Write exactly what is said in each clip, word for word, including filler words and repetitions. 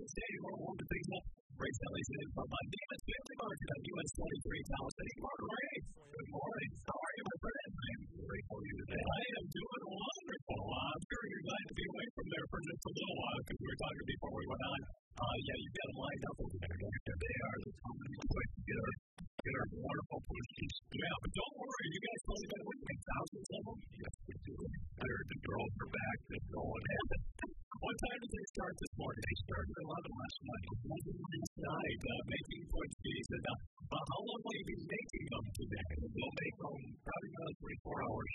Stadium. We're warming things up. Race Ellington from uh, Demons Family Market on U S twenty-three, Taos City. Mark Ray, good morning. How are you, my friend? I'm great for you today. I am doing wonderful. Uh, I'm sure you're glad to be away from there for just a little while because we were talking before we went on. Uh, yeah, you've got them lined up over there. They are the company quick to get our, get our wonderful pushies. Yeah, but don't worry. You guys probably got winning thousands of them. Yes, we do. They're, the girls are back. They're going in. What time did they start this morning? They started at eleven last night. eleven last night, uh, making points fees. And uh, uh, how long will you be making them today? We'll make them probably about three, four hours.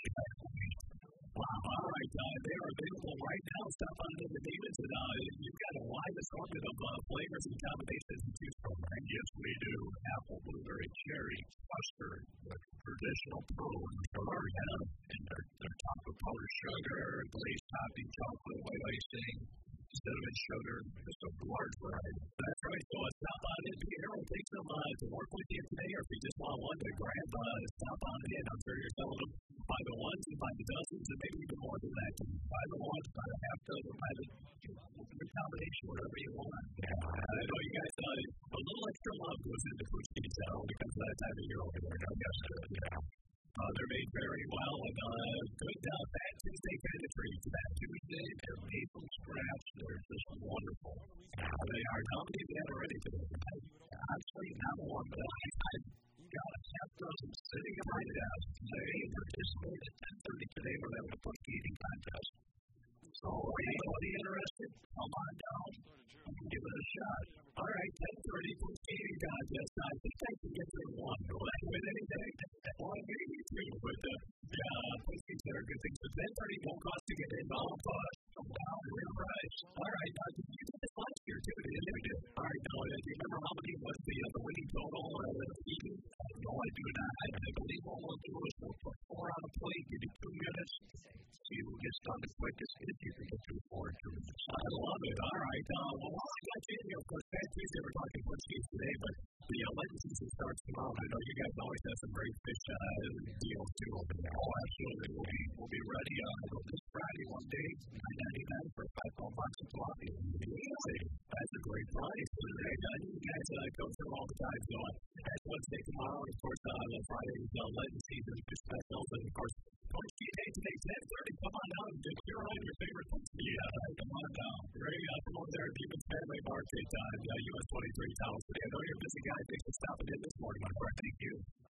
Wow, all right. Uh, they are available right now. Stop on into the Demons, and uh, you've got a wide assortment of uh, flavors and combinations to choose from. And yes, we do. Apple, blueberry, cherry, custard, the traditional prune, sugar, yeah, and their, their top of powdered sugar, glazed topping, chocolate, white icing, cinnamon sugar, just a large variety. That's right. So uh, stop on in here. We'll take some uh, to work with you today, or if you just want one to grab, uh, stop on in. I'm sure you're selling them by the ones and by the dozens, and maybe even more than that. By the ones, by the half dozen, by the, the combination, whatever you want. Yeah, I know you guys, uh, a little extra love goes into food speed now because of that time of year over there. I guess, uh, yeah. Uh, they're made very well and uh, good uh, Fat Tuesday kind of treats. Fat Tuesday, they're made from scratch. They're just wonderful. Uh, they are. How many have you had already today? Actually, not one, but I, I've got a half dozen sitting at my desk. They participate at ten thirty today. We're having a push eating contest. So, anybody interested, come on down and give it a shot. All right, ten thirty push eating contest. I think I can get through one. Will I win anything? Well, maybe two, but uh, yeah, push eats are good things. But ten thirty won't cost to get in. All cost. Come down, real price. All right, uh, you did this last year too, didn't you? We did. All right, now, uh, do you remember how many was the, uh, the winning total or the eating? No, I do not. I, I believe all we'll do is we'll put four on a plate, give you two minutes. See who gets done the quickest if you can get through four in two minutes. I love it. All right. Uh, well, while I got you in here, of course, Fat Tuesday, we're talking punch cheese today, but the uh, Lenten season starts tomorrow. I know you guys always have some great fish uh, deals too over there. Oh, absolutely. We'll be, we'll be ready uh, this Friday one day, nine ninety-nine for a five pound box of tilapia. That's a great price. I know you guys uh, go through all the time. So uh, that's Wednesday tomorrow, and of course, uh, the Friday's uh, Lenten season specials, and of course, Punch Cheese Day today, ten thirty. Come on down and get your own your favorite punch cheese. Yeah, come on down. Ray, uh, from over there at Demons Family Market, uh, U S twenty-three, Taos City. I know you're a busy guy. Thanks for stopping in this morning, my friend. Thank you.